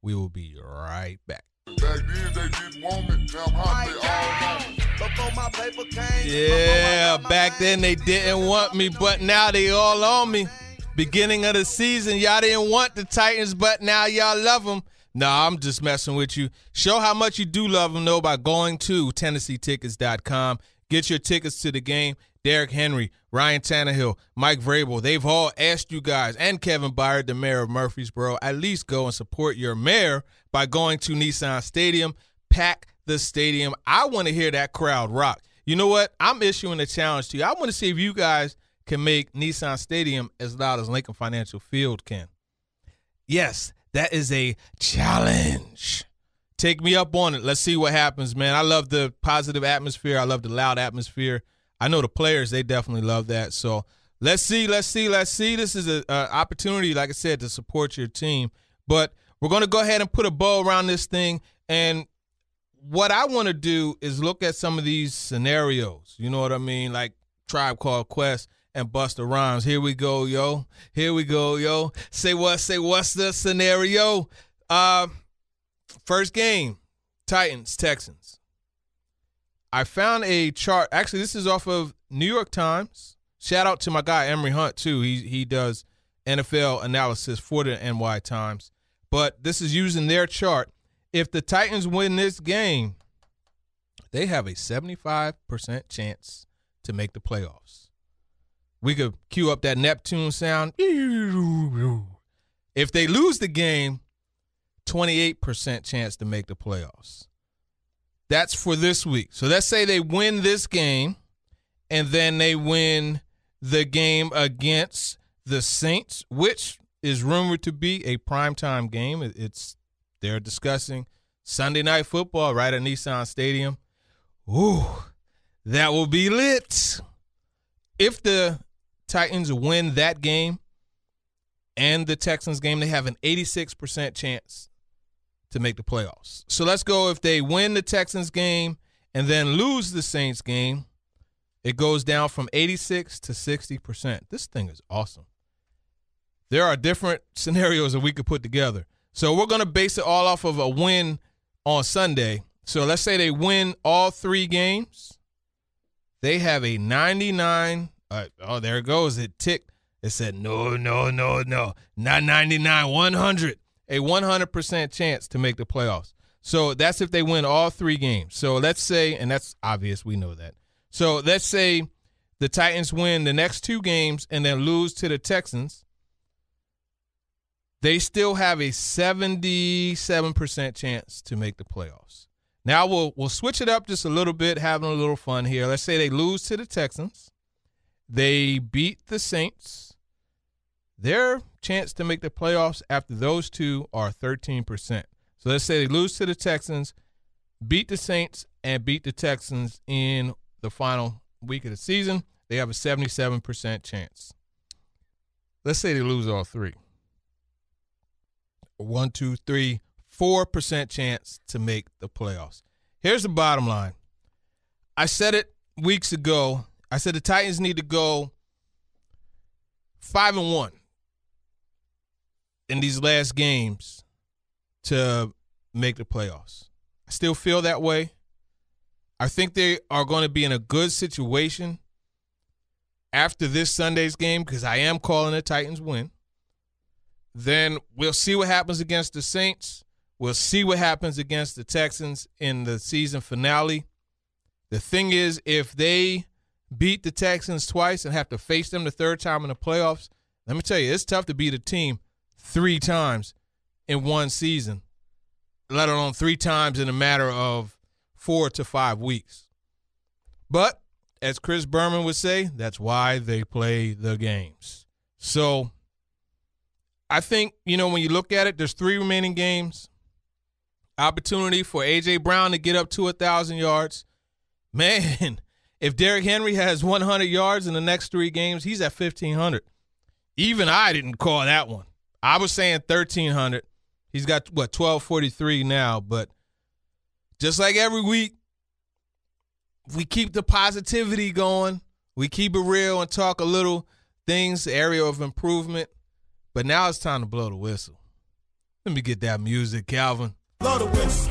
We will be right back. Back then they didn't want me, now I'm hot, they all on me. Before my paper came, Yeah, back then they didn't want me, but now they all on me. Beginning of the season, y'all didn't want the Titans, but now y'all love them. Nah, I'm just messing with you. Show how much you do love them, though, by going to Tennessee Tickets dot com. Get your tickets to the game. Derrick Henry, Ryan Tannehill, Mike Vrabel, they've all asked you guys, and Kevin Byard, the mayor of Murfreesboro, at least go and support your mayor by going to Nissan Stadium. Pack the stadium. I want to hear that crowd rock. You know what? I'm issuing a challenge to you. I want to see if you guys can make Nissan Stadium as loud as Lincoln Financial Field can. Yes, that is a challenge. Take me up on it. Let's see what happens, man. I love the positive atmosphere. I love the loud atmosphere. I know the players, they definitely love that. So let's see, let's see, let's see. This is an opportunity, like I said, to support your team. But we're going to go ahead and put a bow around this thing. And what I want to do is look at some of these scenarios. You know what I mean? Like Tribe Called Quest and Busta Rhymes. Here we go, yo. Here we go, yo. Say what? Say what's the scenario? Uh, first game, Titans, Texans. I found a chart. Actually, this is off of New York Times. Shout out to my guy, Emory Hunt, too. He he does N F L analysis for the N Y Times. But this is using their chart. If the Titans win this game, they have a seventy-five percent chance to make the playoffs. We could cue up that Neptune sound. If they lose the game, twenty-eight percent chance to make the playoffs. That's for this week. So let's say they win this game, and then they win the game against the Saints, which is rumored to be a primetime game. It's they're discussing Sunday Night Football right at Nissan Stadium. Ooh, that will be lit. If the Titans win that game and the Texans game, they have an eighty-six percent chance to make the playoffs. So let's go if they win the Texans game and then lose the Saints game, it goes down from eighty-six to sixty percent. This thing is awesome. There are different scenarios that we could put together. So we're going to base it all off of a win on Sunday. So let's say they win all three games. They have a ninety-nine. Uh, oh, there it goes. It ticked. It said, no, no, no, no. Not ninety-nine, one hundred. A one hundred percent chance to make the playoffs. So that's if they win all three games. So let's say, and that's obvious, we know that. So let's say the Titans win the next two games and then lose to the Texans. They still have a seventy-seven percent chance to make the playoffs. Now we'll we'll switch it up just a little bit, having a little fun here. Let's say they lose to the Texans. They beat the Saints. Their chance to make the playoffs after those two are thirteen percent. So let's say they lose to the Texans, beat the Saints, and beat the Texans in the final week of the season. They have a seventy-seven percent chance. Let's say they lose all three. One, two, three, four percent chance to make the playoffs. Here's the bottom line. I said it weeks ago. I said the Titans need to go five and one in these last games to make the playoffs. I still feel that way. I think they are going to be in a good situation after this Sunday's game because I am calling the Titans win. Then we'll see what happens against the Saints. We'll see what happens against the Texans in the season finale. The thing is, if they beat the Texans twice and have to face them the third time in the playoffs, let me tell you, it's tough to beat a team three times in one season, let alone three times in a matter of four to five weeks. But as Chris Berman would say, that's why they play the games. So I think, you know, when you look at it, there's three remaining games. Opportunity for A J. Brown to get up to one thousand yards. Man, if Derrick Henry has one hundred yards in the next three games, he's at fifteen hundred. Even I didn't call that one. I was saying thirteen hundred. He's got, what, twelve forty-three now. But just like every week, we keep the positivity going. We keep it real and talk a little things, area of improvement. But now it's time to blow the whistle. Let me get that music, Calvin. Blow the whistle.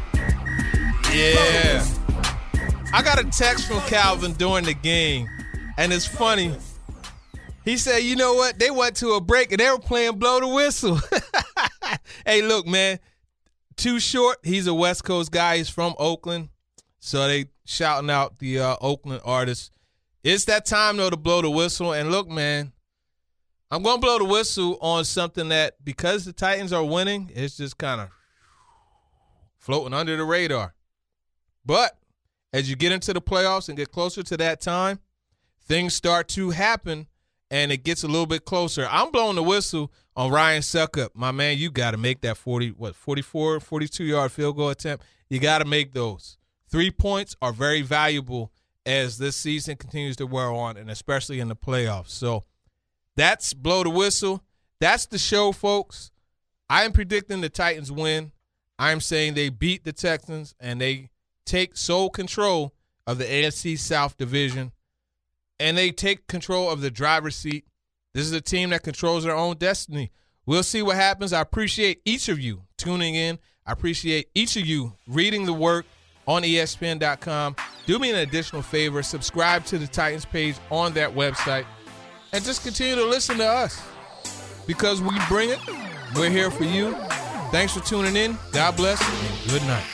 Yeah. I got a text from Calvin during the game, and it's funny. He said, you know what? They went to a break, and they were playing Blow the Whistle. Hey, look, man. Too Short, he's a West Coast guy. He's from Oakland. So they shouting out the uh, Oakland artists. It's that time, though, to blow the whistle. And look, man, I'm going to blow the whistle on something that, because the Titans are winning, it's just kind of floating under the radar. But as you get into the playoffs and get closer to that time, things start to happen, and it gets a little bit closer. I'm blowing the whistle on Ryan Succop. My man, you got to make that forty, what, forty-four, forty-two-yard field goal attempt. You got to make those. Three points are very valuable as this season continues to wear on, and especially in the playoffs. So that's blow the whistle. That's the show, folks. I am predicting the Titans win. I'm saying they beat the Texans, and they take sole control of the A F C South division, and they take control of the driver's seat. This is a team that controls their own destiny. We'll see what happens. I appreciate each of you tuning in. I appreciate each of you reading the work on E S P N dot com. Do me an additional favor. Subscribe to the Titans page on that website, and just continue to listen to us because we bring it. We're here for you. Thanks for tuning in. God bless and good night.